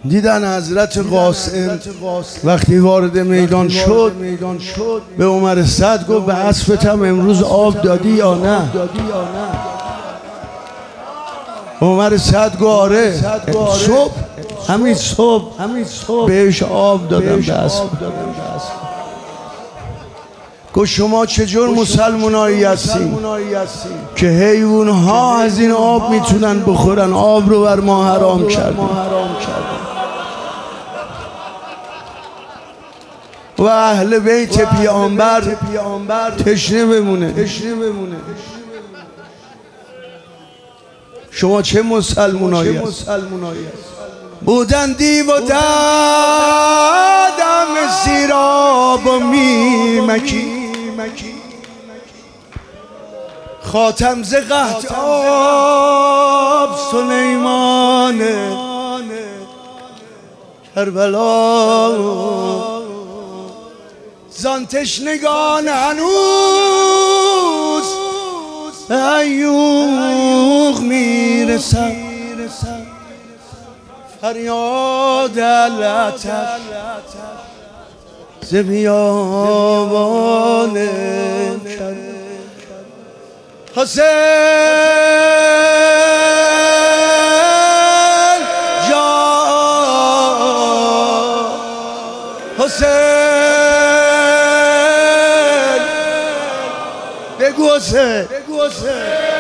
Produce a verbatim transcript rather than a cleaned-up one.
دیدن حضرت قاسم وقتی وارد میدان شد به عمر سعد گفت به اسبتم امروز آب دادی یا نه؟ عمر سعد گفت آره، صبح همین صبح بهش آب دادم به اسب. گفت شما چجور مسلمانایی هستین که حیوان ها از این آب میتونن بخورن، آب رو بر ما حرام کردن و اهل بیت پیامبر تشنه بمونه. شما چه مسلمانایی هستین؟ بودن دیو و دادم زیراب و میمکی، خاتم ز قحط آب سلیمان کربلا، زان تشنگان هنوز به عیوق میرسد فریاد لطف ز بیابان کرد. حسین جان، حسین بگو حسین